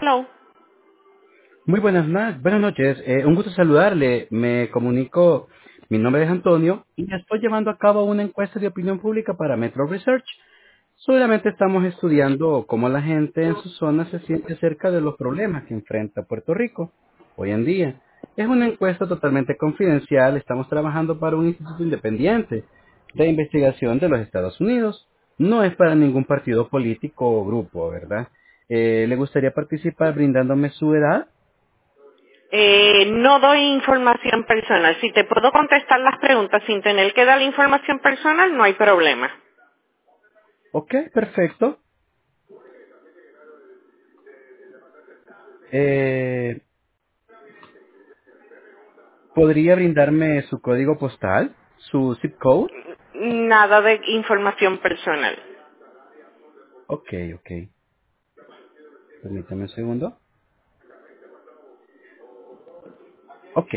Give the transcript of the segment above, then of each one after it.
Hello. Muy buenas noches. Un gusto saludarle. Me comunico, mi nombre es Antonio y estoy llevando a cabo una encuesta de opinión pública para Metro Research. Solamente estamos estudiando cómo la gente en su zona se siente acerca de los problemas que enfrenta Puerto Rico hoy en día. Es una encuesta totalmente confidencial. Estamos trabajando para un instituto independiente de investigación de los Estados Unidos. No es para ningún partido político o grupo, ¿verdad? ¿Le gustaría participar brindándome su edad? No doy información personal. Si te puedo contestar las preguntas sin tener que dar la información personal, no hay problema. Ok, perfecto. Eh, ¿Podría brindarme su código postal? ¿Su zip code? Nada de información personal. Ok, ok. Permítame un segundo. Ok.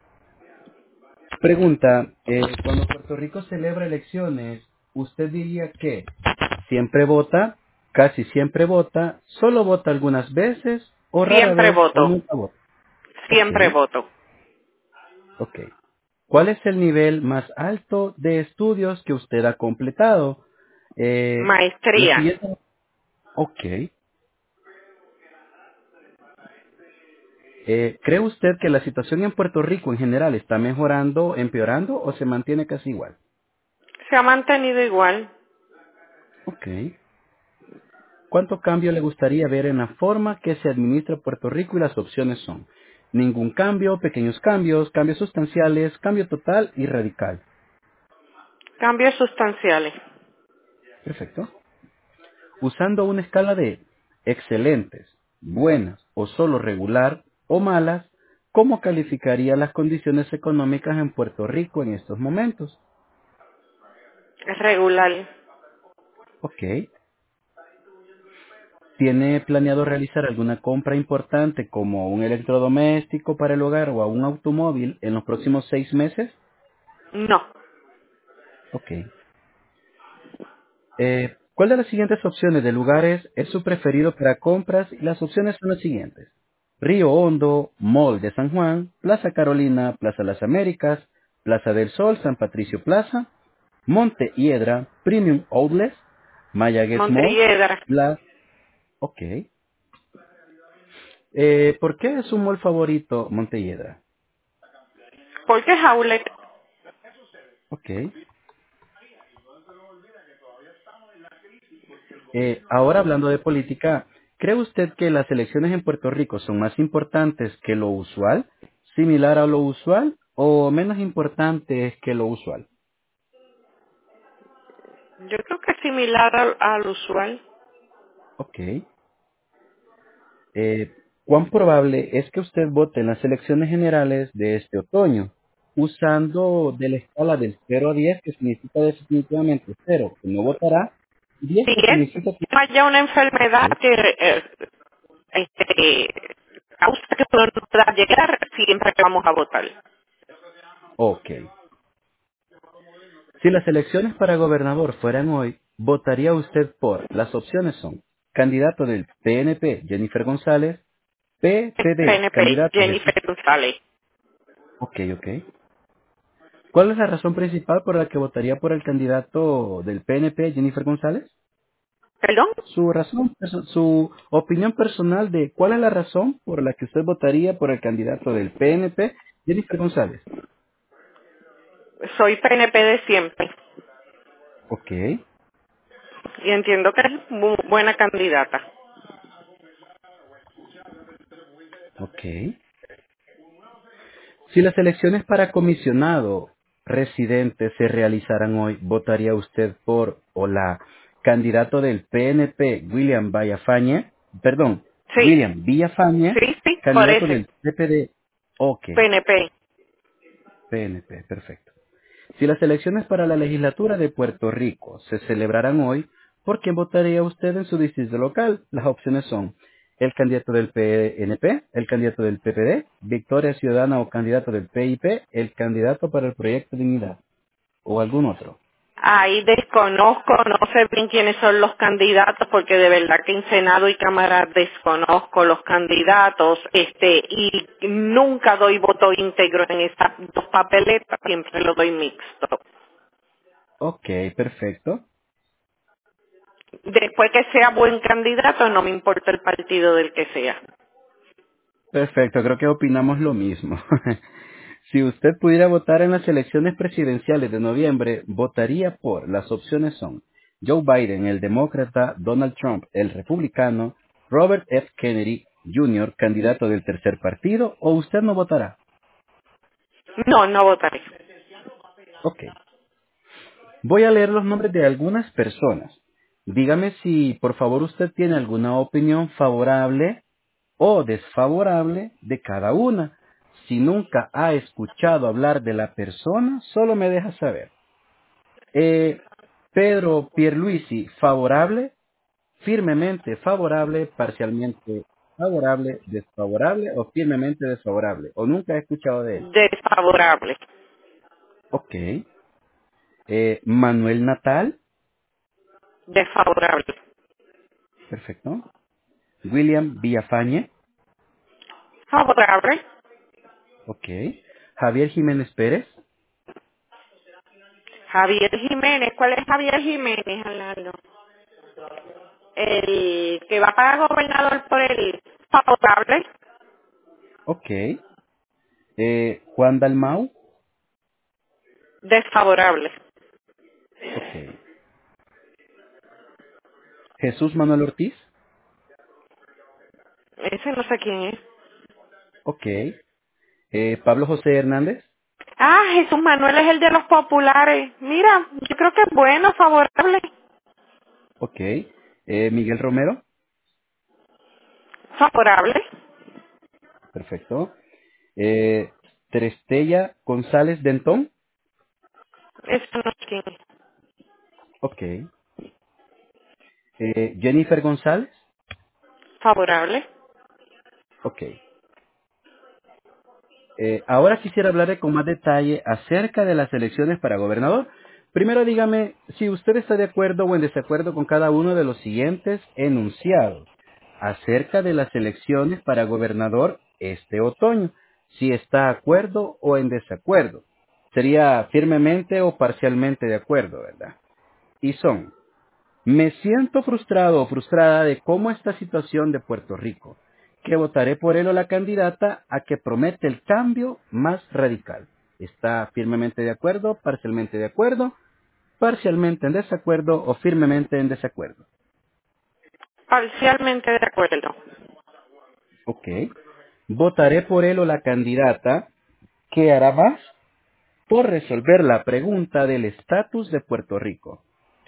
Pregunta, cuando Puerto Rico celebra elecciones, ¿usted diría que siempre vota, casi siempre vota, solo vota algunas veces, o rara Siempre vez, o voto. nunca vota? Ok, Siempre voto. ok. ¿Cuál es el nivel más alto de estudios que usted ha completado? Los Maestría. siguientes. Ok. ¿Cree usted que la situación en Puerto Rico en general está mejorando, empeorando o se mantiene casi igual? Se ha mantenido igual. Ok. ¿Cuánto cambio le gustaría ver en la forma que se administra Puerto Rico y las opciones son? Ningún cambio, pequeños cambios, cambios sustanciales, cambio total y radical. Cambios sustanciales. Perfecto. Usando una escala de excelentes, buenas o solo regular o malas, ¿cómo calificaría las condiciones económicas en Puerto Rico en estos momentos? Regular. Ok. ¿Tiene planeado realizar alguna compra importante como un electrodoméstico para el hogar o un automóvil en los próximos 6 meses? No. Ok. ¿Cuál de las siguientes opciones de lugares es su preferido para compras? Y las opciones son las siguientes. Río Hondo, Mall de San Juan, Plaza Carolina, Plaza Las Américas, Plaza del Sol, San Patricio Plaza, Monte Hiedra, Premium Outlets, Mayagüez Mall, Montelledra. Ok. ¿Por qué es su mall favorito Montelledra? ¿Por qué Jaulet? Ok. Ahora hablando de política, ¿cree usted que las elecciones en Puerto Rico son más importantes que lo usual, similar a lo usual o menos importantes que lo usual? Yo creo que es similar al usual. Ok. ¿Cuán probable es que usted vote en las elecciones generales de este otoño? Usando de la escala del 0 a 10, que significa definitivamente 0, que no votará, y 10, Si que es significa que... haya una enfermedad Ok. que causa que no pueda llegar, siempre que vamos a votar. Ok. Si las elecciones para gobernador fueran hoy, ¿votaría usted por? Las opciones son candidato del PNP, Jennifer González, PPD, PNP, candidato Jesús. Jennifer González. Ok, ok. ¿Cuál es la razón principal por la que votaría por el candidato del PNP, Jennifer González? ¿Perdón? Su razón, su opinión personal de cuál es la razón por la que usted votaría por el candidato del PNP, Jennifer González. Soy PNP de siempre Ok, y entiendo que es muy buena candidata. ok. Si las elecciones para comisionado residente se realizaran hoy, ¿votaría usted por o la candidato del PNP, Sí, William Villafañe, sí, por candidato ese. del PPD? Ok, PNP. PNP, perfecto. Si las elecciones para la legislatura de Puerto Rico se celebraran hoy, ¿por quién votaría usted en su distrito local? Las opciones son el candidato del PNP, el candidato del PPD, Victoria Ciudadana o candidato del PIP, el candidato para el proyecto Dignidad o algún otro. Ahí desconozco, no sé bien quiénes son los candidatos, porque de verdad que en Senado y Cámara desconozco los candidatos, y nunca doy voto íntegro en estas dos papeletas, siempre lo doy mixto. Ok, perfecto. Después que sea buen candidato, no me importa el partido del que sea. Perfecto, creo que opinamos lo mismo. Si usted pudiera votar en las elecciones presidenciales de noviembre, votaría por, las opciones son Joe Biden, el demócrata, Donald Trump, el republicano, Robert F. Kennedy Jr., candidato del tercer partido, o usted no votará. No, no votaré. Ok. Voy a leer los nombres de algunas personas. Dígame si, por favor, usted tiene alguna opinión favorable o desfavorable de cada una. Si nunca ha escuchado hablar de la persona, solo me deja saber. Eh, Pedro Pierluisi, favorable, firmemente favorable, parcialmente favorable, desfavorable o firmemente desfavorable. O nunca he escuchado de él. Desfavorable. Ok. Manuel Natal, Desfavorable. perfecto. William Villafañe, Favorable. ok. Javier Jiménez Pérez, Javier Jiménez, ¿cuál es Javier Jiménez, Orlando? El que va para gobernador por el favorable. ok. Juan Dalmau, Desfavorable. ok. Jesús Manuel Ortiz, Ese no sé quién es. ok. Pablo José Hernández, Ah, Jesús Manuel es el de los populares. Mira, yo creo que es bueno, favorable. ok. Miguel Romero, Favorable. perfecto. Trestella González Dentón, Ese no sé quién es. ok. Jennifer González, Favorable. ok. Ahora quisiera hablarle con más detalle acerca de las elecciones para gobernador. Primero dígame si usted está de acuerdo o en desacuerdo con cada uno de los siguientes enunciados acerca de las elecciones para gobernador este otoño. Si está de acuerdo o en desacuerdo. Sería firmemente o parcialmente de acuerdo, ¿verdad? Y son: me siento frustrado o frustrada de cómo esta situación de Puerto Rico, que votaré por él o la candidata a que promete el cambio más radical. ¿Está firmemente de acuerdo, parcialmente en desacuerdo o firmemente en desacuerdo? Parcialmente de acuerdo. Ok. Votaré por él o la candidata que hará más por resolver la pregunta del estatus de Puerto Rico.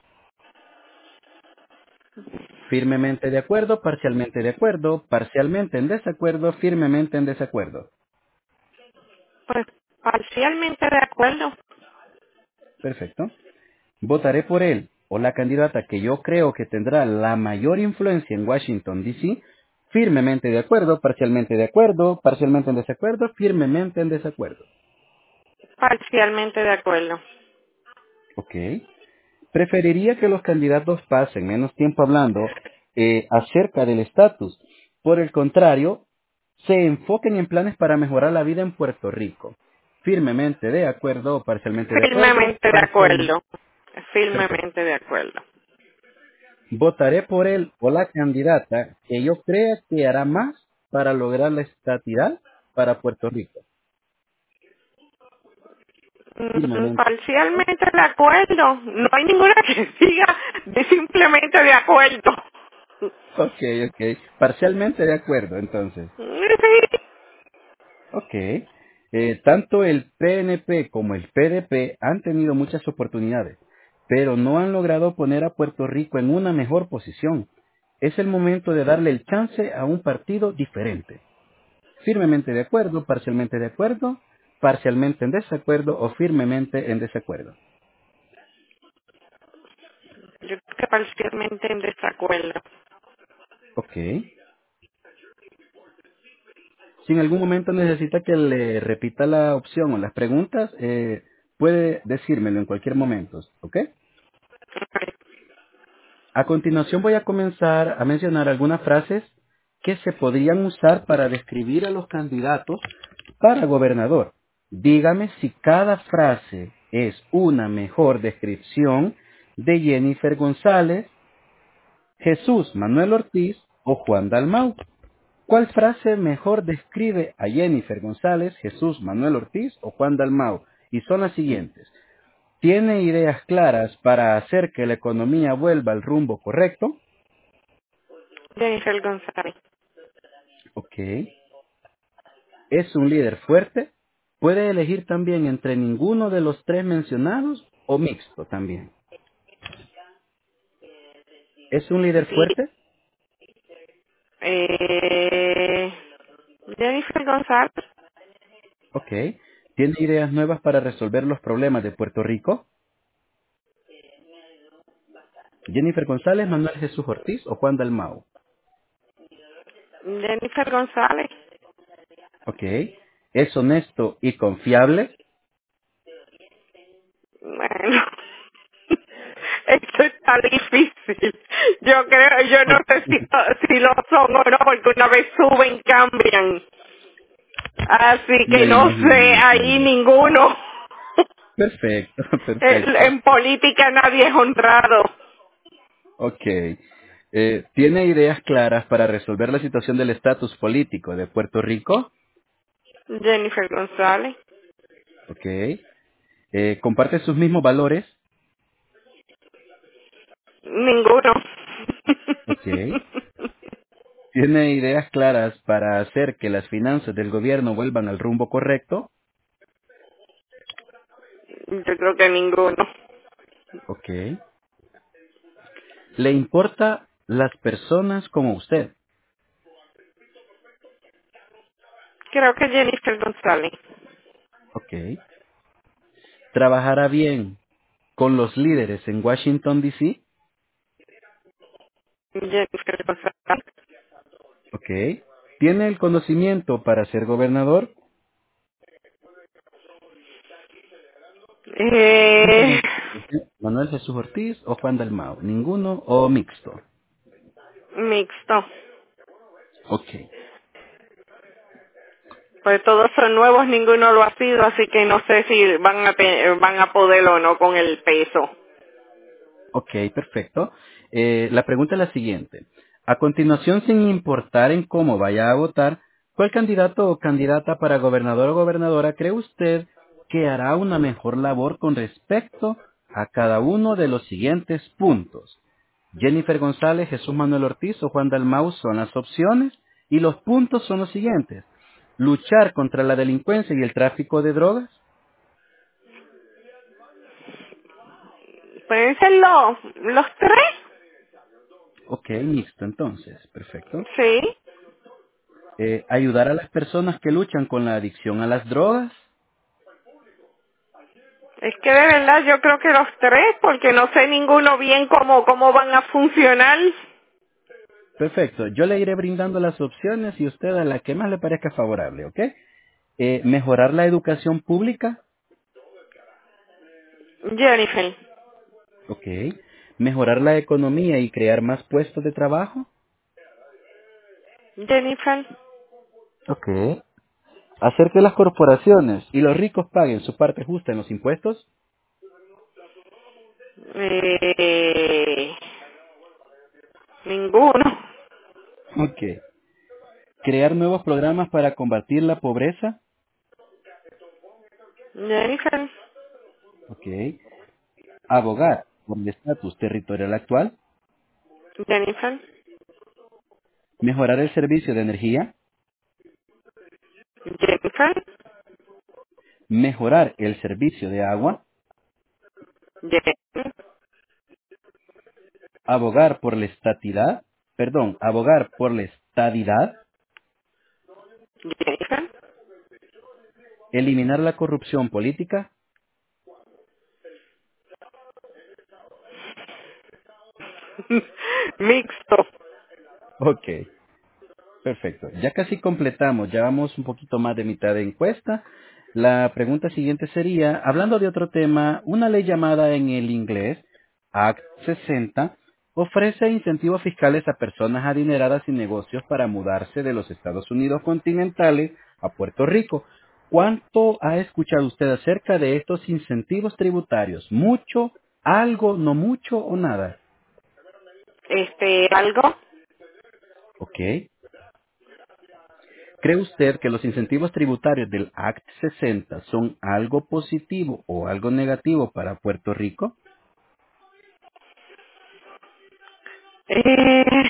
Firmemente de acuerdo, parcialmente en desacuerdo, firmemente en desacuerdo. Pues parcialmente de acuerdo. Perfecto. Votaré por él o la candidata que yo creo que tendrá la mayor influencia en Washington, D.C. Firmemente de acuerdo, parcialmente en desacuerdo, firmemente en desacuerdo. Parcialmente de acuerdo. Ok. Preferiría que los candidatos pasen menos tiempo hablando acerca del estatus. Por el contrario, se enfoquen en planes para mejorar la vida en Puerto Rico. Firmemente de acuerdo, parcialmente de acuerdo, Firmemente de acuerdo. perfecto. Firmemente de acuerdo. Votaré por él o la candidata que yo crea que hará más para lograr la estatidad para Puerto Rico. Firmemente. Parcialmente de acuerdo. No hay ninguna que diga de simplemente de acuerdo. Ok, ok. Parcialmente de acuerdo, entonces. Sí. Ok. Tanto el PNP como el PDP han tenido muchas oportunidades, pero no han logrado poner a Puerto Rico en una mejor posición. Es el momento de darle el chance a un partido diferente. Firmemente de acuerdo, parcialmente en desacuerdo o firmemente en desacuerdo. Yo creo que parcialmente en desacuerdo. Ok. Si en algún momento necesita que le repita la opción o las preguntas, puede decírmelo en cualquier momento. ¿Ok? A continuación voy a comenzar a mencionar algunas frases que se podrían usar para describir a los candidatos para gobernador. Dígame si cada frase es una mejor descripción de Jennifer González, Jesús Manuel Ortiz o Juan Dalmau. ¿Cuál frase mejor describe a Jennifer González, Jesús Manuel Ortiz o Juan Dalmau? Y son las siguientes. ¿Tiene ideas claras para hacer que la economía vuelva al rumbo correcto? Jennifer González. Ok. ¿Es un líder fuerte? Puede elegir también entre ninguno de los tres mencionados o mixto también. ¿Es un líder Sí. fuerte? Eh, Jennifer González. Ok. ¿Tiene ideas nuevas para resolver los problemas de Puerto Rico? Jennifer González, Manuel Jesús Ortiz o Juan Dalmau. Jennifer González. Ok. ¿Es honesto y confiable? Bueno, esto está difícil. Yo no sé si lo son o no, porque una vez suben, cambian. Así que Me no sé, imagino, ahí sí. ninguno. Perfecto, perfecto. En política nadie es honrado. Ok. ¿Tiene ideas claras para resolver la situación del estatus político de Puerto Rico? Jennifer González. Ok. ¿Comparte sus mismos valores? Ninguno. Ok. ¿Tiene ideas claras para hacer que las finanzas del gobierno vuelvan al rumbo correcto? Yo creo que ninguno. Ok. ¿Le importa las personas como usted? Creo que Jennifer González. Ok. ¿Trabajará bien con los líderes en Washington, D.C.? Jennifer González. Ok. ¿Tiene el conocimiento para ser gobernador? Eh, Manuel Jesús Ortiz o Juan Dalmau. Ninguno o mixto. mixto. Ok. Pues todos son nuevos, ninguno lo ha sido, así que no sé si van a poder o no con el peso. Ok, perfecto. La pregunta es la siguiente. A continuación, sin importar en cómo vaya a votar, ¿cuál candidato o candidata para gobernador o gobernadora cree usted que hará una mejor labor con respecto a cada uno de los siguientes puntos? Jennifer González, Jesús Manuel Ortiz o Juan Dalmau son las opciones y los puntos son los siguientes. Luchar contra la delincuencia y el tráfico de drogas. ¿Pueden ser los tres? Ok, mixto entonces, perfecto. Sí. Ayudar a las personas que luchan con la adicción a las drogas. Es que de verdad yo creo que los tres, porque no sé ninguno bien cómo van a funcionar. Perfecto, yo le iré brindando las opciones y usted a la que más le parezca favorable, ¿ok? Mejorar la educación pública, Jennifer. ok. Mejorar la economía y crear más puestos de trabajo, Jennifer. ok. Hacer que las corporaciones y los ricos paguen su parte justa en los impuestos, Eh, ninguno. ok. Crear nuevos programas para combatir la pobreza, Jennifer. ok. Abogar por el estatus territorial actual, Jennifer. mejorar el servicio de energía, Jennifer. mejorar el servicio de agua, Jennifer. abogar por la estatidad, perdón, abogar por la estadidad, Jennifer. eliminar la corrupción política. Mixto. Ok, perfecto. Ya casi completamos, ya vamos un poquito más de mitad de encuesta. La pregunta siguiente sería, hablando de otro tema, una ley llamada en el inglés Act 60 ofrece incentivos fiscales a personas adineradas y negocios para mudarse de los Estados Unidos continentales a Puerto Rico. ¿Cuánto ha escuchado usted acerca de estos incentivos tributarios? ¿Mucho, algo, no mucho o nada? Algo. ¿Ok? ¿Cree usted que los incentivos tributarios del Act 60 son algo positivo o algo negativo para Puerto Rico? Eh,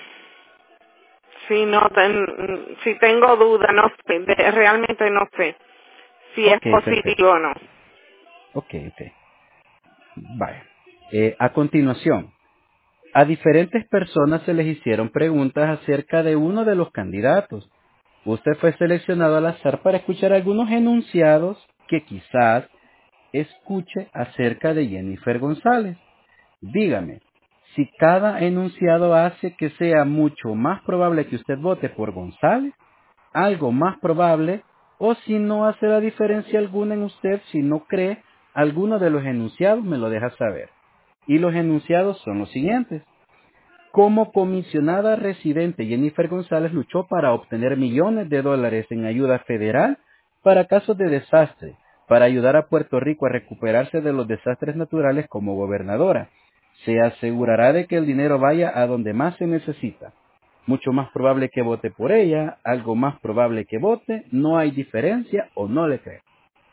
si tengo duda, no sé, realmente no sé si es Ok, positivo perfecto. o no. Ok. Vaya. A continuación, a diferentes personas se les hicieron preguntas acerca de uno de los candidatos. Usted fue seleccionado al azar para escuchar algunos enunciados que quizás escuche acerca de Jennifer González. Dígame, si cada enunciado hace que sea mucho más probable que usted vote por González, algo más probable, o si no hace la diferencia alguna en usted, si no cree alguno de los enunciados, me lo deja saber. Y los enunciados son los siguientes. Como comisionada residente, Jennifer González luchó para obtener millones de dólares en ayuda federal para casos de desastre, para ayudar a Puerto Rico a recuperarse de los desastres naturales como gobernadora. Se asegurará de que el dinero vaya a donde más se necesita. Mucho más probable que vote por ella, algo más probable que vote, no hay diferencia o no le cree.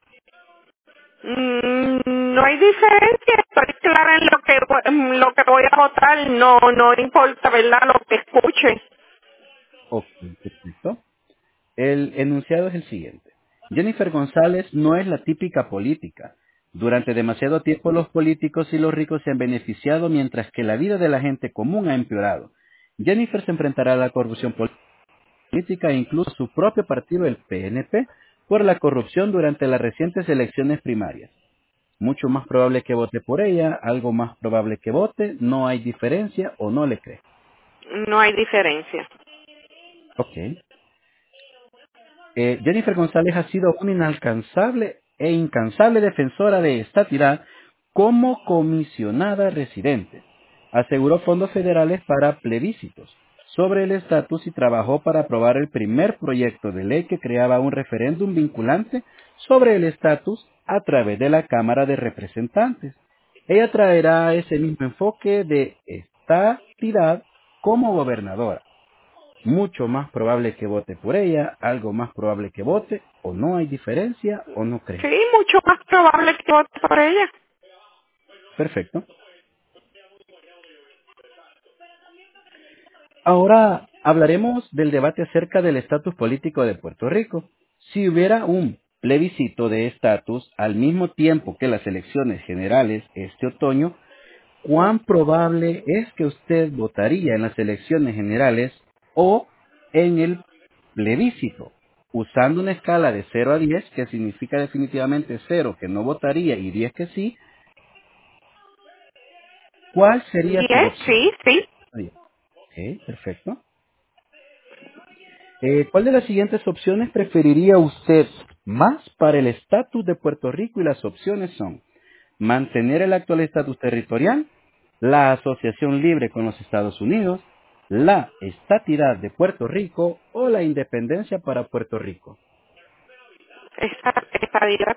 No hay diferencia, estoy clara en lo que voy a votar, no importa, ¿verdad? Lo que escuche. Ok, perfecto. El enunciado es el siguiente. Jennifer González no es la típica política. Durante demasiado tiempo los políticos y los ricos se han beneficiado mientras que la vida de la gente común ha empeorado. Jennifer se enfrentará a la corrupción política e incluso su propio partido, el PNP, por la corrupción durante las recientes elecciones primarias. Mucho más probable que vote por ella, algo más probable que vote, no hay diferencia o no le cree. No hay diferencia. Ok. Jennifer González ha sido una inalcanzable e incansable defensora de estatidad como comisionada residente. Aseguró fondos federales para plebiscitos sobre el estatus y trabajó para aprobar el primer proyecto de ley que creaba un referéndum vinculante sobre el estatus a través de la Cámara de Representantes. Ella traerá ese mismo enfoque de estatidad como gobernadora. Mucho más probable que vote por ella, algo más probable que vote, o no hay diferencia, o no cree. Sí, mucho más probable que vote por ella. Perfecto. Ahora hablaremos del debate acerca del estatus político de Puerto Rico. Si hubiera un plebiscito de estatus al mismo tiempo que las elecciones generales este otoño, ¿cuán probable es que usted votaría en las elecciones generales o en el plebiscito? Usando una escala de 0 a 10, que significa definitivamente 0 que no votaría y 10 que sí, ¿cuál sería su 10, opción? sí. Bien. Ok, perfecto. ¿Cuál de las siguientes opciones preferiría usted más para el estatus de Puerto Rico? Y las opciones son mantener el actual estatus territorial, la asociación libre con los Estados Unidos, la estatidad de Puerto Rico o la independencia para Puerto Rico. Estadidad.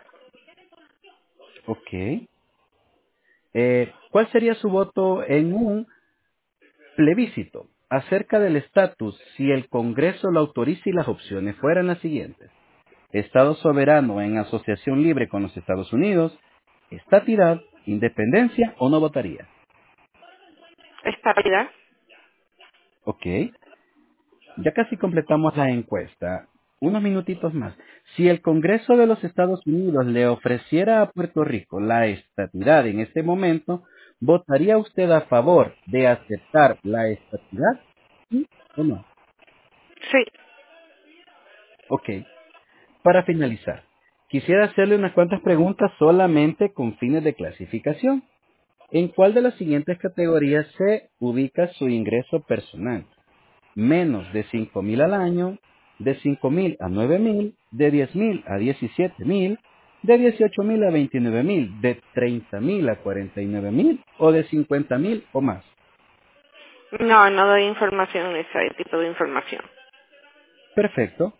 Ok. ¿Cuál sería su voto en un plebiscito acerca del estatus si el Congreso lo autoriza y las opciones fueran las siguientes? Estado soberano en asociación libre con los Estados Unidos, estatidad, independencia o no votaría. Estadidad. Ok. Ya casi completamos la encuesta. Unos minutitos más. Si el Congreso de los Estados Unidos le ofreciera a Puerto Rico la estatidad en este momento, ¿votaría usted a favor de aceptar la estatidad? ¿Sí o no? Sí. Ok. Para finalizar, quisiera hacerle unas cuantas preguntas solamente con fines de clasificación. ¿En cuál de las siguientes categorías se ubica su ingreso personal? Menos de 5,000 al año, de 5,000 a 9,000, de 10,000 a 17,000 de 18.000 a 29.000, de 30.000 a 49.000 o de 50.000 o más. No, no doy información, ese tipo de información. Perfecto,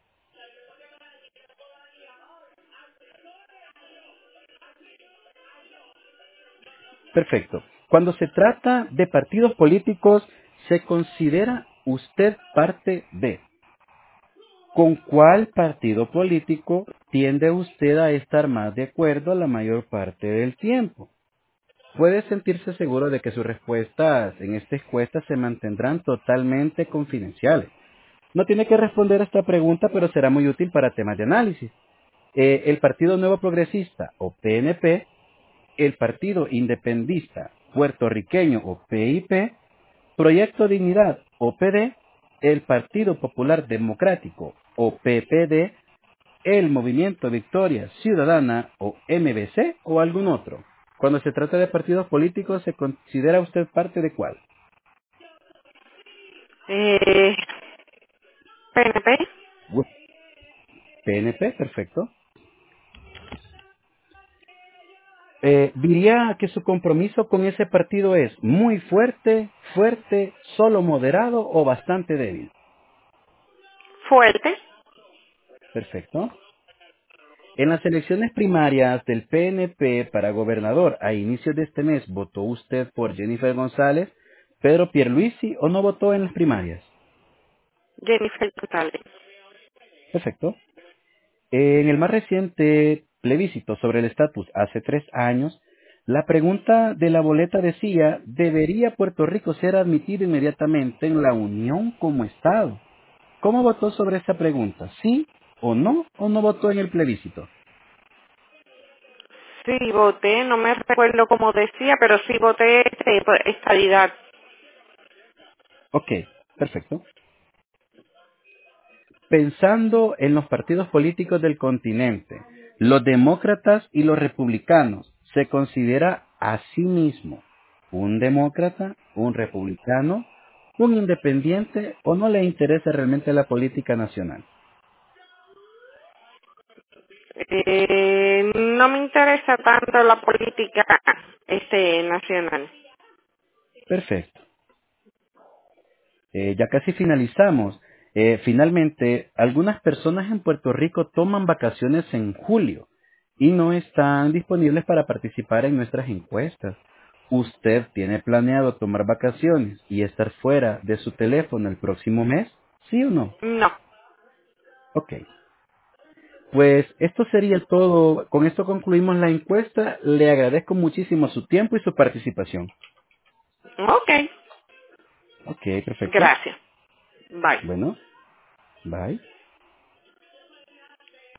perfecto. Cuando se trata de partidos políticos, ¿se considera usted parte de? ¿Con cuál partido político tiende usted a estar más de acuerdo la mayor parte del tiempo? Puede sentirse seguro de que sus respuestas en esta encuesta se mantendrán totalmente confidenciales. No tiene que responder a esta pregunta, pero será muy útil para temas de análisis. El Partido Nuevo Progresista, o PNP, el Partido Independista Puertorriqueño, o PIP, Proyecto Dignidad, o PD, el Partido Popular Democrático, o PPD, el Movimiento Victoria Ciudadana, o MBC, o algún otro. Cuando se trata de partidos políticos, ¿se considera usted parte de cuál? Eh, PNP, PNP, perfecto. Diría que su compromiso con ese partido es muy fuerte, fuerte, solo moderado o bastante débil. fuerte. Perfecto. En las elecciones primarias del PNP para gobernador a inicios de este mes, ¿votó usted por Jennifer González, Pedro Pierluisi o no votó en las primarias? Jennifer González. Perfecto. En el más reciente plebiscito sobre el estatus hace 3 años, la pregunta de la boleta decía, ¿debería Puerto Rico ser admitido inmediatamente en la Unión como Estado? ¿Cómo votó sobre esa pregunta? ¿Sí o no votó en el plebiscito? Sí, voté, no me recuerdo cómo decía, pero sí voté por estadidad. Ok, perfecto. Pensando en los partidos políticos del continente, los demócratas y los republicanos, ¿se considera a sí mismo un demócrata, un republicano, un independiente o no le interesa realmente la política nacional? No me interesa tanto la política nacional. Perfecto. Ya casi finalizamos. Finalmente, algunas personas en Puerto Rico toman vacaciones en julio y no están disponibles para participar en nuestras encuestas. ¿Usted tiene planeado tomar vacaciones y estar fuera de su teléfono el próximo mes? ¿Sí o no? No. Ok. Pues esto sería todo. Con esto concluimos la encuesta. Le agradezco muchísimo su tiempo y su participación. Ok. Ok, perfecto. Gracias. Bye. Bueno, bye.